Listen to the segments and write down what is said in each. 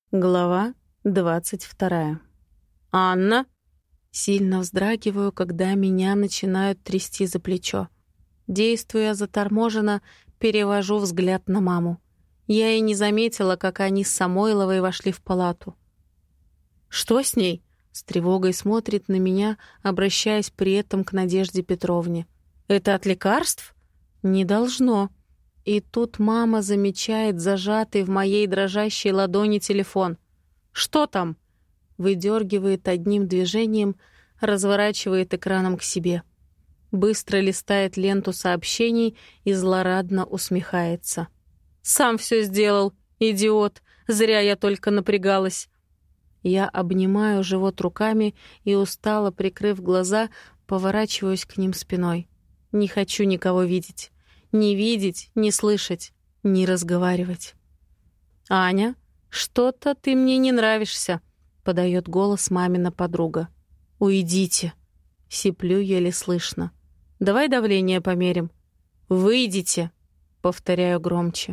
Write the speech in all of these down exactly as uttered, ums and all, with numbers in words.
Глава двадцать вторая. «Анна!» Сильно вздрагиваю, когда меня начинают трясти за плечо. Действуя заторможенно, перевожу взгляд на маму. Я и не заметила, как они с Самойловой вошли в палату. «Что с ней?» — с тревогой смотрит на меня, обращаясь при этом к Надежде Петровне. «Это от лекарств?» «Не должно». И тут мама замечает зажатый в моей дрожащей ладони телефон. «Что там?» Выдергивает одним движением, разворачивает экраном к себе. Быстро листает ленту сообщений и злорадно усмехается. «Сам все сделал, идиот! Зря я только напрягалась!» Я обнимаю живот руками и, устало прикрыв глаза, поворачиваюсь к ним спиной. Не хочу никого видеть. Не видеть, не слышать, не разговаривать. «Аня, что-то ты мне не нравишься», — подает голос мамина подруга. «Уйдите», — сиплю еле слышно. «Давай давление померим». «Выйдите», — повторяю громче.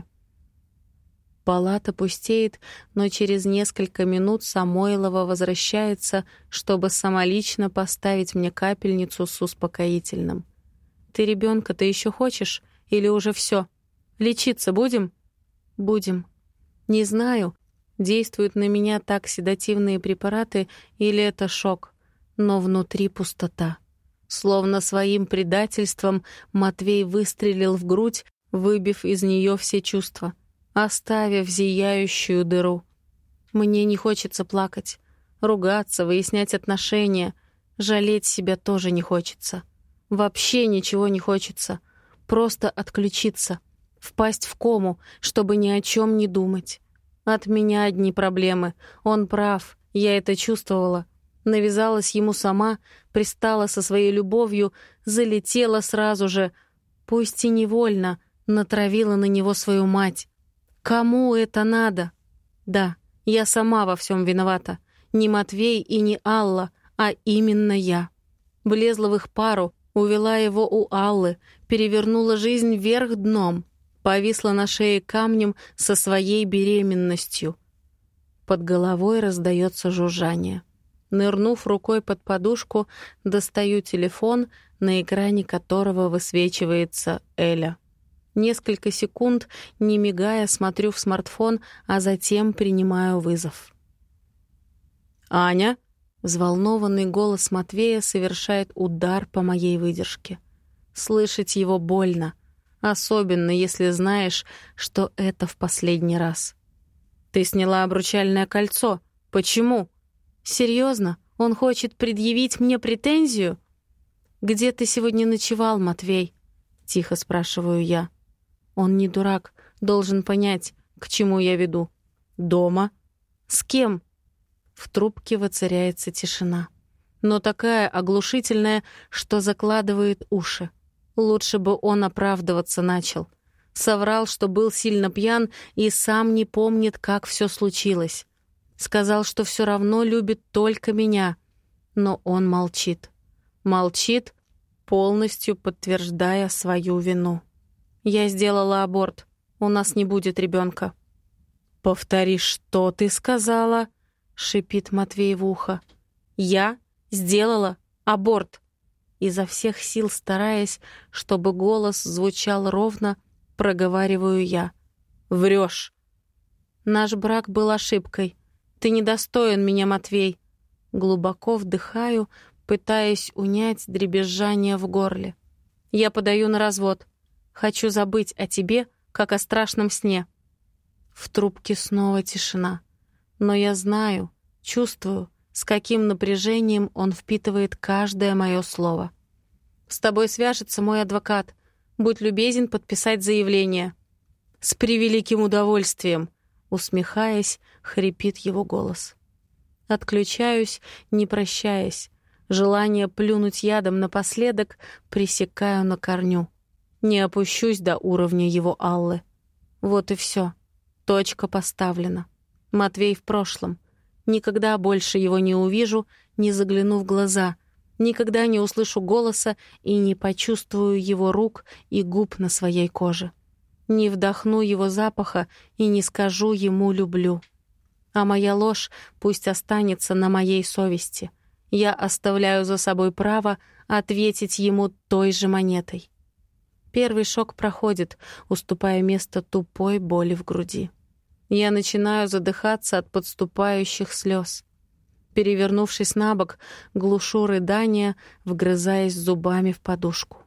Палата пустеет, но через несколько минут Самойлова возвращается, чтобы самолично поставить мне капельницу с успокоительным. «Ты ребенка-то еще хочешь? Или уже все? Лечиться будем?» «Будем». Не знаю, действуют на меня так седативные препараты или это шок, но внутри пустота. Словно своим предательством Матвей выстрелил в грудь, выбив из нее все чувства, оставив зияющую дыру. Мне не хочется плакать, ругаться, выяснять отношения, жалеть себя тоже не хочется. Вообще ничего не хочется. Просто отключиться, впасть в кому, чтобы ни о чем не думать. От меня одни проблемы. Он прав, я это чувствовала. Навязалась ему сама, пристала со своей любовью, залетела сразу же, пусть и невольно, натравила на него свою мать. Кому это надо? Да, я сама во всем виновата. Не Матвей и не Алла, а именно я. Влезла в их пару, увела его у Аллы, перевернула жизнь вверх дном, повисла на шее камнем со своей беременностью. Под головой раздается жужжание. Нырнув рукой под подушку, достаю телефон, на экране которого высвечивается Эля. Несколько секунд, не мигая, смотрю в смартфон, а затем принимаю вызов. «Аня?» Взволнованный голос Матвея совершает удар по моей выдержке. Слышать его больно, особенно если знаешь, что это в последний раз. «Ты сняла обручальное кольцо. Почему?» «Серьезно? Он хочет предъявить мне претензию?» «Где ты сегодня ночевал, Матвей?» — тихо спрашиваю я. Он не дурак, должен понять, к чему я веду. «Дома?» «С кем?» В трубке воцаряется тишина, но такая оглушительная, что закладывает уши. Лучше бы он оправдываться начал. Соврал, что был сильно пьян и сам не помнит, как все случилось. Сказал, что все равно любит только меня. Но он молчит. Молчит, полностью подтверждая свою вину. «Я сделала аборт. У нас не будет ребенка». «Повтори, что ты сказала?» — шипит Матвей в ухо. «Я сделала аборт». Изо всех сил стараясь, чтобы голос звучал ровно, проговариваю я. «Врешь». «Наш брак был ошибкой. Ты недостоин меня, Матвей». Глубоко вдыхаю, пытаясь унять дребезжание в горле. «Я подаю на развод. Хочу забыть о тебе, как о страшном сне». В трубке снова тишина. Но я знаю, чувствую, с каким напряжением он впитывает каждое мое слово. «С тобой свяжется мой адвокат. Будь любезен подписать заявление». «С превеликим удовольствием», — усмехаясь, хрипит его голос. Отключаюсь, не прощаясь. Желание плюнуть ядом напоследок пресекаю на корню. Не опущусь до уровня его Аллы. Вот и все. Точка поставлена. Матвей в прошлом. Никогда больше его не увижу, не загляну в глаза. Никогда не услышу голоса и не почувствую его рук и губ на своей коже. Не вдохну его запаха и не скажу ему «люблю». А моя ложь пусть останется на моей совести. Я оставляю за собой право ответить ему той же монетой. Первый шок проходит, уступая место тупой боли в груди. Я начинаю задыхаться от подступающих слез. Перевернувшись на бок, глушу рыдания, вгрызаясь зубами в подушку.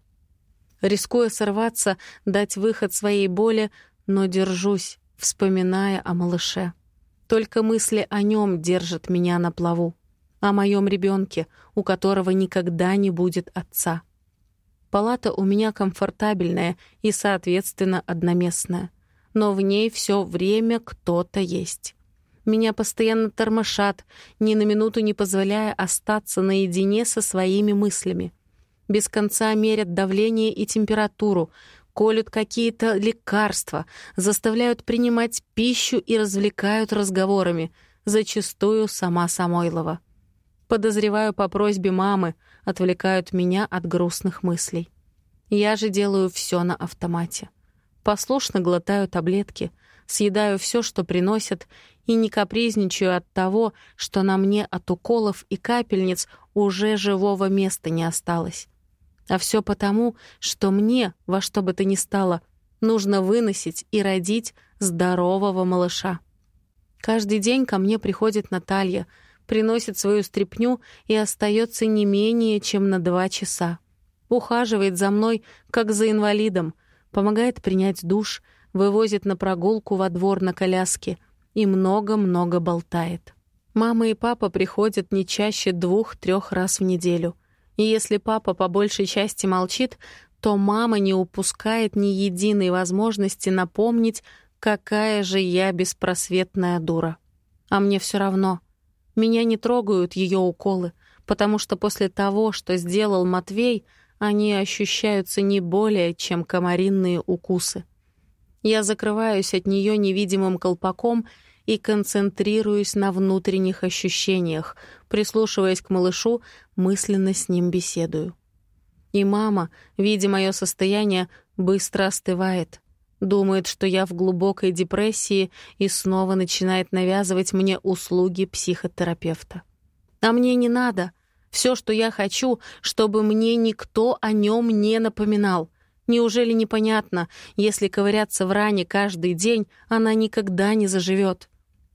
Рискуя сорваться, дать выход своей боли, но держусь, вспоминая о малыше. Только мысли о нем держат меня на плаву. О моем ребенке, у которого никогда не будет отца. Палата у меня комфортабельная и, соответственно, одноместная. Но в ней все время кто-то есть. Меня постоянно тормошат, ни на минуту не позволяя остаться наедине со своими мыслями. Без конца мерят давление и температуру, колют какие-то лекарства, заставляют принимать пищу и развлекают разговорами, зачастую сама Самойлова. Подозреваю по просьбе мамы, отвлекают меня от грустных мыслей. Я же делаю все на автомате. Послушно глотаю таблетки, съедаю все, что приносят, и не капризничаю от того, что на мне от уколов и капельниц уже живого места не осталось. А все потому, что мне, во что бы то ни стало, нужно выносить и родить здорового малыша. Каждый день ко мне приходит Наталья, приносит свою стряпню и остается не менее чем на два часа. Ухаживает за мной, как за инвалидом, помогает принять душ, вывозит на прогулку во двор на коляске и много-много болтает. Мама и папа приходят не чаще двух-трех раз в неделю. И если папа по большей части молчит, то мама не упускает ни единой возможности напомнить, какая же я беспросветная дура. А мне все равно. Меня не трогают ее уколы, потому что после того, что сделал Матвей, они ощущаются не более, чем комаринные укусы. Я закрываюсь от нее невидимым колпаком и концентрируюсь на внутренних ощущениях, прислушиваясь к малышу, мысленно с ним беседую. И мама, видя мое состояние, быстро остывает, думает, что я в глубокой депрессии, и снова начинает навязывать мне услуги психотерапевта. А мне не надо. Все, что я хочу, чтобы мне никто о нем не напоминал. Неужели непонятно, если ковыряться в ране каждый день, она никогда не заживет?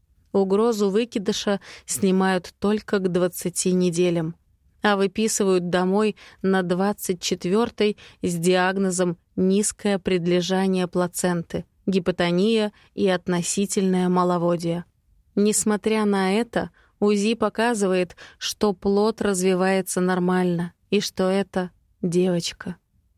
Угрозу выкидыша снимают только к двадцати неделям, а выписывают домой на двадцать четвёртой с диагнозом низкое предлежание плаценты, гипотония и относительное маловодие. Несмотря на это, УЗИ показывает, что плод развивается нормально и что это девочка.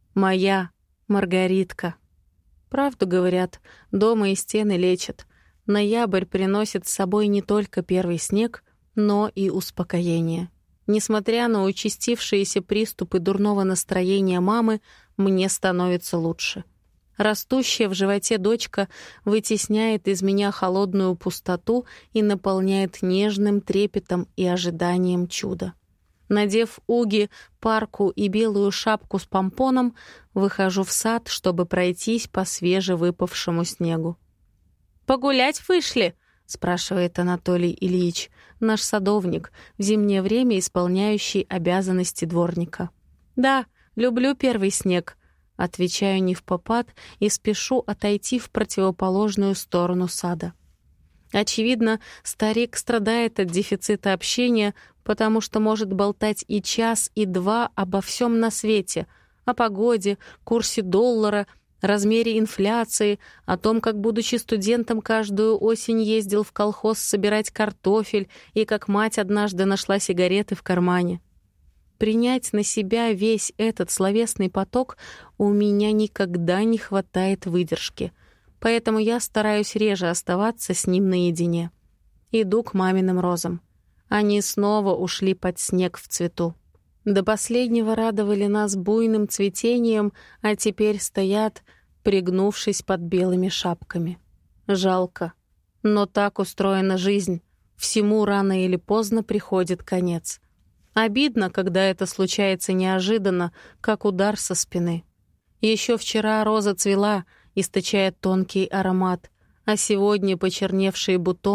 Моя Маргаритка. Правду говорят, дома и стены лечат. Ноябрь приносит с собой не только первый снег, но и успокоение. Несмотря на участившиеся приступы дурного настроения мамы, мне становится лучше. Растущая в животе дочка вытесняет из меня холодную пустоту и наполняет нежным трепетом и ожиданием чуда. Надев уги, парку и белую шапку с помпоном, выхожу в сад, чтобы пройтись по свежевыпавшему снегу. «Погулять вышли?» — спрашивает Анатолий Ильич, наш садовник, в зимнее время исполняющий обязанности дворника. «Да, люблю первый снег», — отвечаю невпопад и спешу отойти в противоположную сторону сада. Очевидно, старик страдает от дефицита общения, потому что может болтать и час, и два обо всем на свете, о погоде, курсе доллара, размере инфляции, о том, как, будучи студентом, каждую осень ездил в колхоз собирать картофель и как мать однажды нашла сигареты в кармане. Принять на себя весь этот словесный поток у меня никогда не хватает выдержки, поэтому я стараюсь реже оставаться с ним наедине. Иду к маминым розам. Они снова ушли под снег в цвету. До последнего радовали нас буйным цветением, а теперь стоят, пригнувшись под белыми шапками. Жалко. Но так устроена жизнь. Всему рано или поздно приходит конец. Обидно, когда это случается неожиданно, как удар со спины. Еще вчера роза цвела, источая тонкий аромат, а сегодня почерневшие бутоны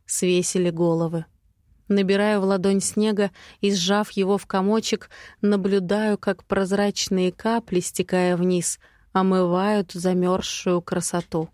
свесили головы. Набираю в ладонь снега и, сжав его в комочек, наблюдаю, как прозрачные капли, стекая вниз, омывают замерзшую красоту.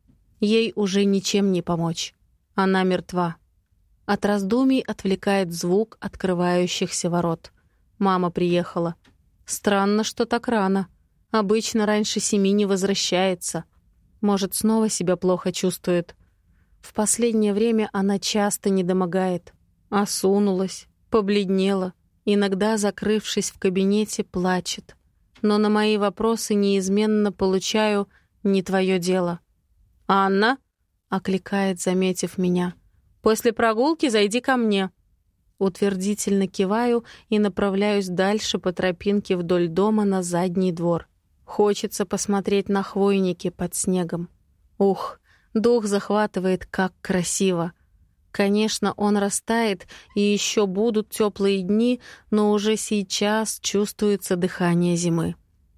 Ей уже ничем не помочь. Она мертва. От раздумий отвлекает звук открывающихся ворот. Мама приехала. Странно, что так рано. Обычно раньше семи не возвращается. Может, снова себя плохо чувствует. В последнее время она часто недомогает. Осунулась, побледнела, иногда, закрывшись в кабинете, плачет. Но на мои вопросы неизменно получаю «не твое дело». «Анна?» — окликает, заметив меня. «После прогулки зайди ко мне». Утвердительно киваю и направляюсь дальше по тропинке вдоль дома на задний двор. Хочется посмотреть на хвойники под снегом. Ух, дух захватывает, как красиво. Конечно, он растает, и еще будут теплые дни, но уже сейчас чувствуется дыхание зимы.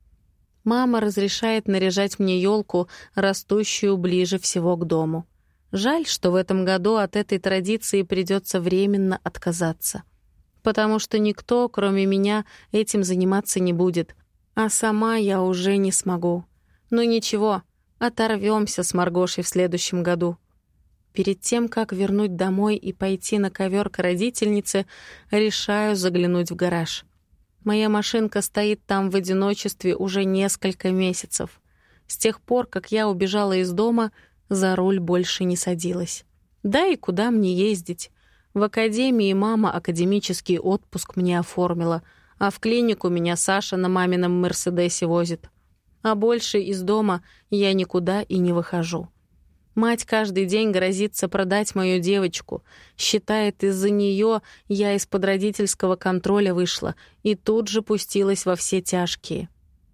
Мама разрешает наряжать мне елку, растущую ближе всего к дому. Жаль, что в этом году от этой традиции придется временно отказаться. Потому что никто, кроме меня, этим заниматься не будет. А сама я уже не смогу. Но ничего, оторвемся с Маргошей в следующем году. Перед тем, как вернуть домой и пойти на ковер к родительнице, решаю заглянуть в гараж. Моя машинка стоит там в одиночестве уже несколько месяцев. С тех пор, как я убежала из дома, за руль больше не садилась. Да и куда мне ездить? В академии мама академический отпуск мне оформила, а в клинику меня Саша на мамином «Мерседесе» возит. А больше из дома я никуда и не выхожу. Мать каждый день грозится продать мою девочку. Считает, из-за нее я из-под родительского контроля вышла и тут же пустилась во все тяжкие.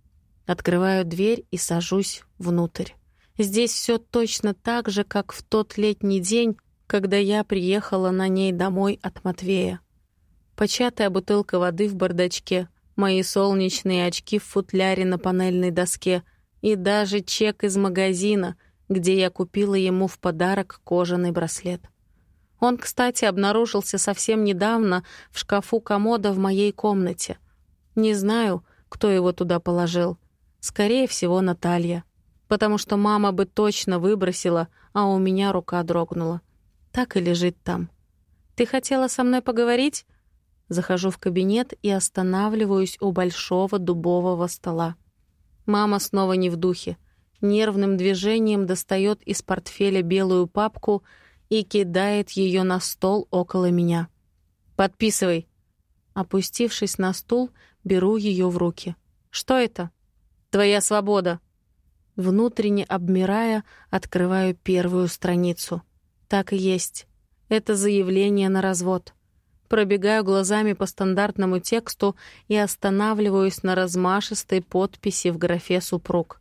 Открываю дверь и сажусь внутрь. Здесь все точно так же, как в тот летний день, когда я приехала на ней домой от Матвея. Початая бутылка воды в бардачке, мои солнечные очки в футляре на панельной доске и даже чек из магазина, где я купила ему в подарок кожаный браслет. Он, кстати, обнаружился совсем недавно в шкафу комода в моей комнате. Не знаю, кто его туда положил. Скорее всего, Наталья. Потому что мама бы точно выбросила, а у меня рука дрогнула. Так и лежит там. «Ты хотела со мной поговорить?» Захожу в кабинет и останавливаюсь у большого дубового стола. Мама снова не в духе. Нервным движением достает из портфеля белую папку и кидает ее на стол около меня. «Подписывай». Опустившись на стул, беру ее в руки. «Что это?» «Твоя свобода». Внутренне обмирая, открываю первую страницу. Так и есть. Это заявление на развод. Пробегаю глазами по стандартному тексту и останавливаюсь на размашистой подписи в графе «Супруг».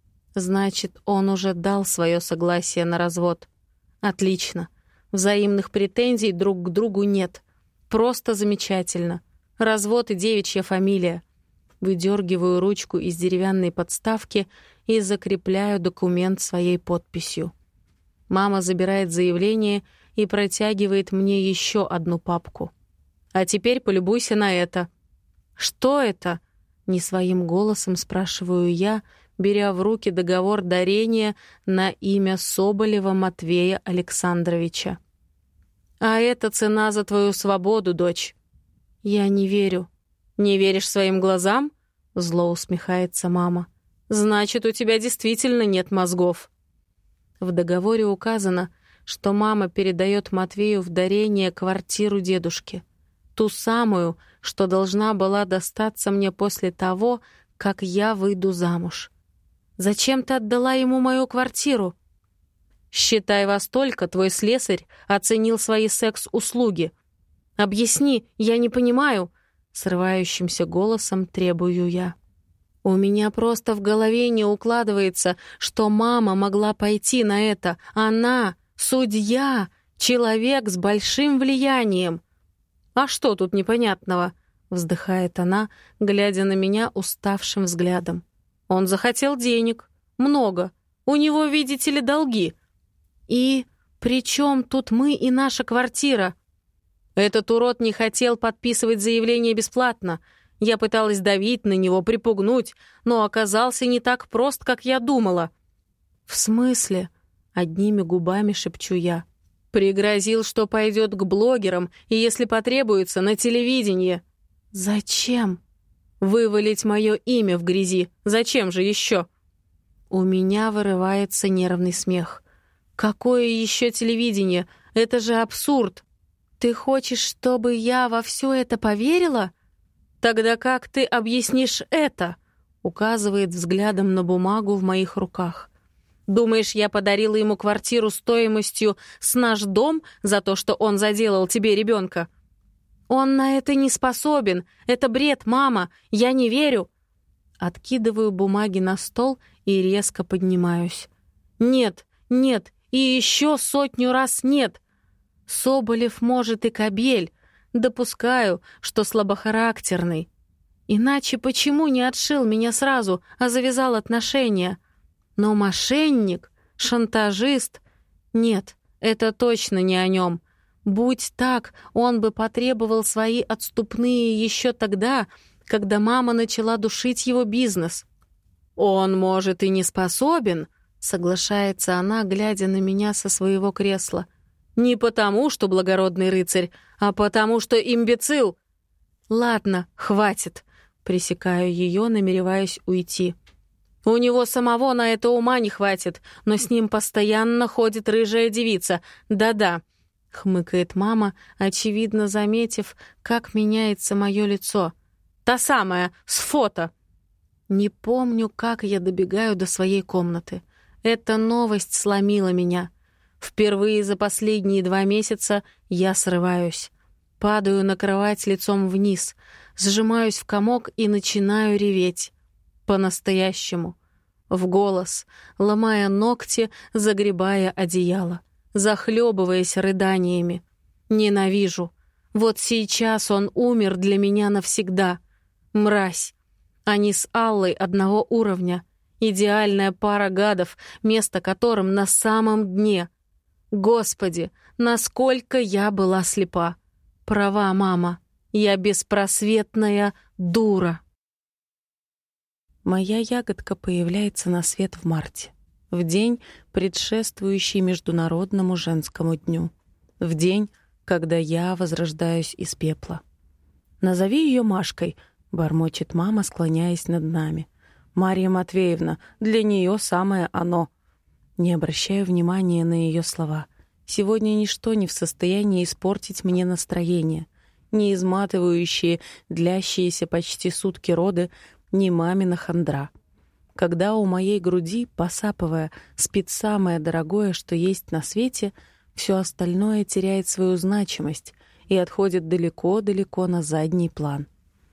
Значит, он уже дал свое согласие на развод. Отлично. Взаимных претензий друг к другу нет. Просто замечательно. Развод и девичья фамилия. Выдергиваю ручку из деревянной подставки и закрепляю документ своей подписью. Мама забирает заявление и протягивает мне еще одну папку. «А теперь полюбуйся на это». «Что это?» — не своим голосом спрашиваю я, беря в руки договор дарения на имя Соболева Матвея Александровича. «А это цена за твою свободу, дочь». «Я не верю». «Не веришь своим глазам?» — зло усмехается мама. «Значит, у тебя действительно нет мозгов». В договоре указано, что мама передает Матвею в дарение квартиру дедушки. Ту самую, что должна была достаться мне после того, как я выйду замуж. «Зачем ты отдала ему мою квартиру?» «Считай, во столько твой слесарь оценил свои секс-услуги. Объясни, я не понимаю», — срывающимся голосом требую я. У меня просто в голове не укладывается, что мама могла пойти на это. Она — судья, человек с большим влиянием. «А что тут непонятного?» — вздыхает она, глядя на меня уставшим взглядом. «Он захотел денег. Много. У него, видите ли, долги. И «При чем тут мы и наша квартира?» Этот урод не хотел подписывать заявление бесплатно. Я пыталась давить на него, припугнуть, но оказался не так прост, как я думала. «В смысле?» — одними губами шепчу я. «Пригрозил, что пойдет к блогерам, и, если потребуется, на телевидение». «Зачем?» «Вывалить мое имя в грязи. Зачем же еще?» У меня вырывается нервный смех. «Какое еще телевидение? Это же абсурд! Ты хочешь, чтобы я во все это поверила? Тогда как ты объяснишь это?» Указывает взглядом на бумагу в моих руках. «Думаешь, я подарила ему квартиру стоимостью с наш дом за то, что он заделал тебе ребенка? Он на это не способен. Это бред, мама. Я не верю». Откидываю бумаги на стол и резко поднимаюсь. «Нет, нет и еще сотню раз нет. Соболев, может, и кобель. Допускаю, что слабохарактерный. Иначе почему не отшил меня сразу, а завязал отношения? Но мошенник, шантажист... Нет, это точно не о нем. Будь так, он бы потребовал свои отступные еще тогда, когда мама начала душить его бизнес. Он, может, и не способен, соглашается она, глядя на меня со своего кресла. Не потому, что благородный рыцарь, а потому, что имбецил. Ладно, хватит. Пресекаю ее, намереваясь уйти. У него самого на это ума не хватит, но с ним постоянно ходит рыжая девица. Да-да, хмыкает мама, очевидно заметив, как меняется мое лицо. Та самая, с фото. Не помню, как я добегаю до своей комнаты. Эта новость сломила меня. Впервые за последние два месяца я срываюсь. Падаю на кровать лицом вниз, сжимаюсь в комок и начинаю реветь. По-настоящему. В голос, ломая ногти, загребая одеяло, захлебываясь рыданиями. Ненавижу. Вот сейчас он умер для меня навсегда. Мразь. Они с Аллой одного уровня. Идеальная пара гадов, место которым на самом дне. Господи, насколько я была слепа. Права, мама. Я беспросветная дура. Моя ягодка появляется на свет в марте, в день, предшествующий Международному женскому дню, в день, когда я возрождаюсь из пепла. «Назови ее Машкой», — бормочет мама, склоняясь над нами. «Марья Матвеевна, для нее самое оно». Не обращаю внимания на ее слова. Сегодня ничто не в состоянии испортить мне настроение. Ни изматывающие, длящиеся почти сутки роды, ни мамина хандра. Когда у моей груди, посапывая, спит самое дорогое, что есть на свете, все остальное теряет свою значимость и отходит далеко-далеко на задний план.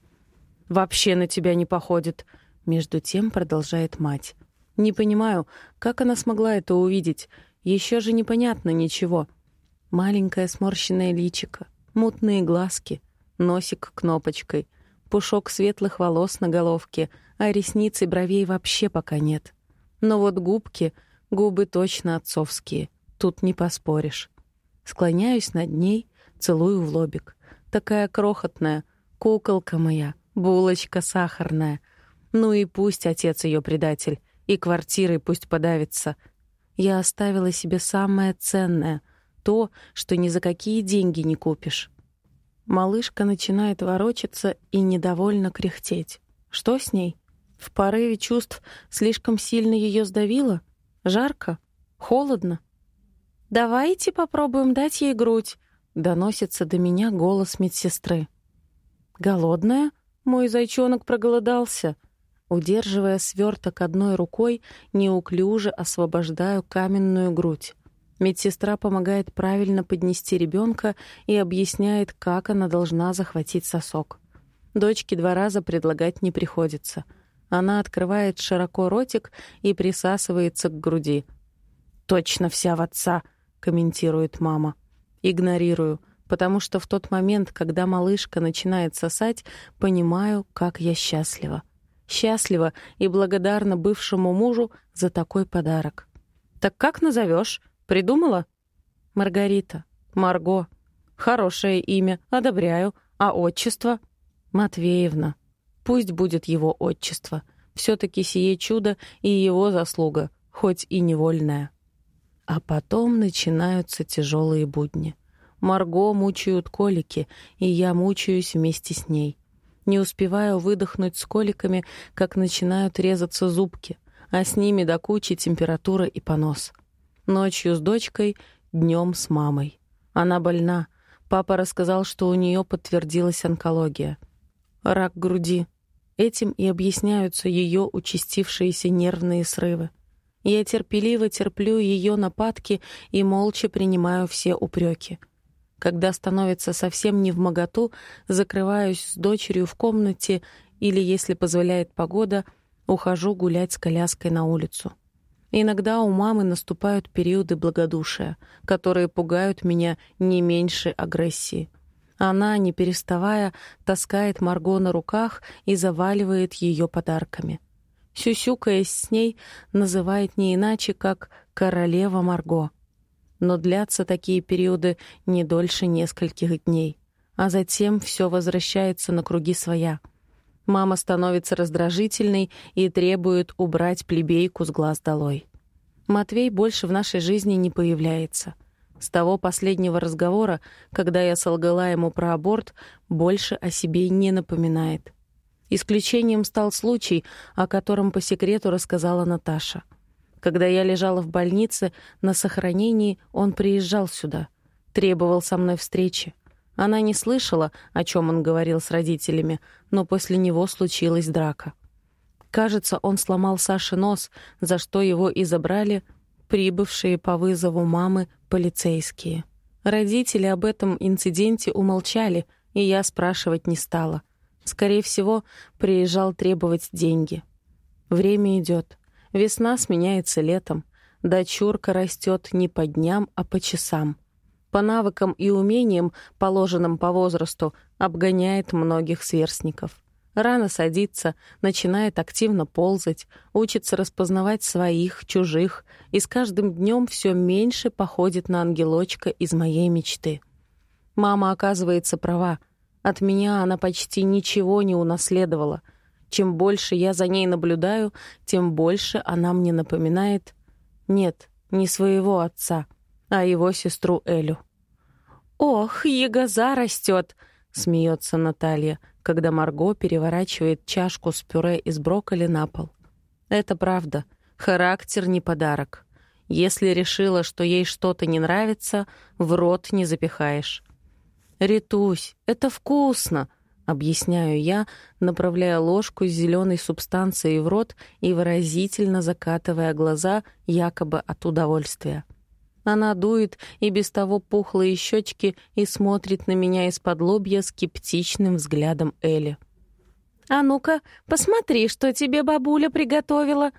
«Вообще на тебя не походит», — между тем продолжает мать. «Не понимаю, как она смогла это увидеть. Еще же непонятно ничего. Маленькое сморщенное личико, мутные глазки, носик кнопочкой, пушок светлых волос на головке, а ресниц и бровей вообще пока нет. Но вот губки, губы точно отцовские, тут не поспоришь. Склоняюсь над ней, целую в лобик. Такая крохотная, куколка моя, булочка сахарная. Ну и пусть отец ее предатель, и квартирой пусть подавится. Я оставила себе самое ценное, то, что ни за какие деньги не купишь. Малышка начинает ворочаться и недовольно кряхтеть. Что с ней? В порыве чувств слишком сильно ее сдавило? Жарко? Холодно? «Давайте попробуем дать ей грудь», — доносится до меня голос медсестры. «Голодная? Мой зайчонок проголодался». Удерживая сверток одной рукой, неуклюже освобождаю каменную грудь. Медсестра помогает правильно поднести ребенка и объясняет, как она должна захватить сосок. Дочке два раза предлагать не приходится. Она открывает широко ротик и присасывается к груди. «Точно вся в отца», — комментирует мама. Игнорирую, потому что в тот момент, когда малышка начинает сосать, понимаю, как я счастлива. Счастлива и благодарна бывшему мужу за такой подарок. «Так как назовешь? Придумала?» Маргарита. Марго. Хорошее имя, одобряю. А отчество? Матвеевна. Пусть будет его отчество. Все-таки сие чудо и его заслуга, хоть и невольная. А потом начинаются тяжелые будни. Марго мучают колики, и я мучаюсь вместе с ней. Не успеваю выдохнуть с коликами, как начинают резаться зубки, а с ними до кучи температура и понос. Ночью с дочкой, днем с мамой. Она больна. Папа рассказал, что у нее подтвердилась онкология. Рак груди. Этим и объясняются ее участившиеся нервные срывы. Я терпеливо терплю ее нападки и молча принимаю все упреки. Когда становится совсем невмоготу, закрываюсь с дочерью в комнате или, если позволяет погода, ухожу гулять с коляской на улицу. Иногда у мамы наступают периоды благодушия, которые пугают меня не меньше агрессии. Она, не переставая, таскает Марго на руках и заваливает ее подарками. Сюсюкаясь с ней, называет не иначе, как «королева Марго». Но длятся такие периоды не дольше нескольких дней, а затем все возвращается на круги своя. Мама становится раздражительной и требует убрать плебейку с глаз долой. Матвей больше в нашей жизни не появляется. С того последнего разговора, когда я солгала ему про аборт, больше о себе не напоминает. Исключением стал случай, о котором по секрету рассказала Наташа. Когда я лежала в больнице на сохранении, он приезжал сюда, требовал со мной встречи. Она не слышала, о чем он говорил с родителями, но после него случилась драка. Кажется, он сломал Саше нос, за что его и забрали прибывшие по вызову мамы полицейские. Родители об этом инциденте умолчали, и я спрашивать не стала. Скорее всего, приезжал требовать деньги. Время идет. Весна сменяется летом. Дочурка растет не по дням, а по часам. По навыкам и умениям, положенным по возрасту, обгоняет многих сверстников. Рано садится, начинает активно ползать, учится распознавать своих, чужих, и с каждым днем все меньше походит на ангелочка из моей мечты. Мама, оказывается, права. От меня она почти ничего не унаследовала. Чем больше я за ней наблюдаю, тем больше она мне напоминает... Нет, не своего отца, а его сестру Элю. «Ох, ягоза растет!» — смеется Наталья, когда Марго переворачивает чашку с пюре из брокколи на пол. Это правда. Характер не подарок. Если решила, что ей что-то не нравится, в рот не запихаешь. «Ритусь, это вкусно!» — объясняю я, направляя ложку с зеленой субстанцией в рот и выразительно закатывая глаза якобы от удовольствия. Она дует и без того пухлые щечки и смотрит на меня из-под лобья скептичным взглядом Эли. «А ну-ка, посмотри, что тебе бабуля приготовила!»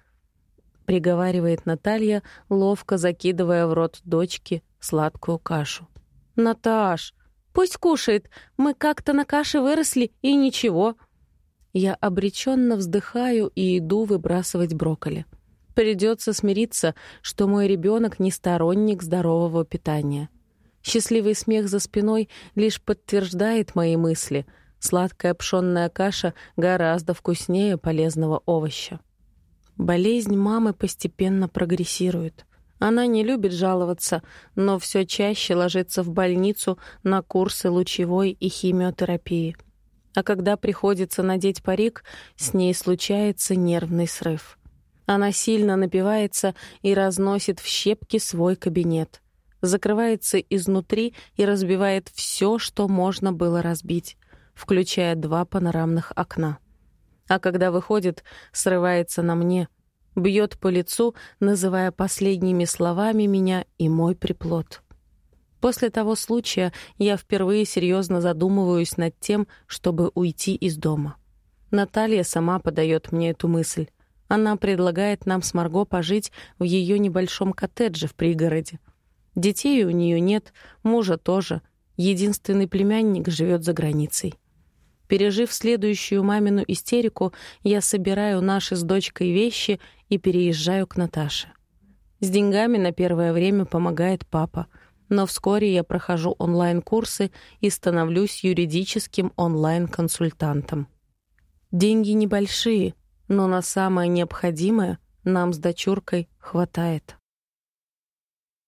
— приговаривает Наталья, ловко закидывая в рот дочки сладкую кашу. «Наташ, пусть кушает, мы как-то на каше выросли, и ничего». Я обреченно вздыхаю и иду выбрасывать брокколи. Придется смириться, что мой ребенок не сторонник здорового питания. Счастливый смех за спиной лишь подтверждает мои мысли. Сладкая пшённая каша гораздо вкуснее полезного овоща. Болезнь мамы постепенно прогрессирует. Она не любит жаловаться, но все чаще ложится в больницу на курсы лучевой и химиотерапии. А когда приходится надеть парик, с ней случается нервный срыв. Она сильно напивается и разносит в щепки свой кабинет. Закрывается изнутри и разбивает все, что можно было разбить, включая два панорамных окна. А когда выходит, срывается на мне, бьет по лицу, называя последними словами меня и мой приплод. После того случая я впервые серьезно задумываюсь над тем, чтобы уйти из дома. Наталья сама подает мне эту мысль. Она предлагает нам с Марго пожить в ее небольшом коттедже в пригороде. Детей у нее нет, мужа тоже. Единственный племянник живет за границей. Пережив следующую мамину истерику, я собираю наши с дочкой вещи и переезжаю к Наташе. С деньгами на первое время помогает папа. Но вскоре я прохожу онлайн-курсы и становлюсь юридическим онлайн-консультантом. Деньги небольшие, но на самое необходимое нам с дочуркой хватает.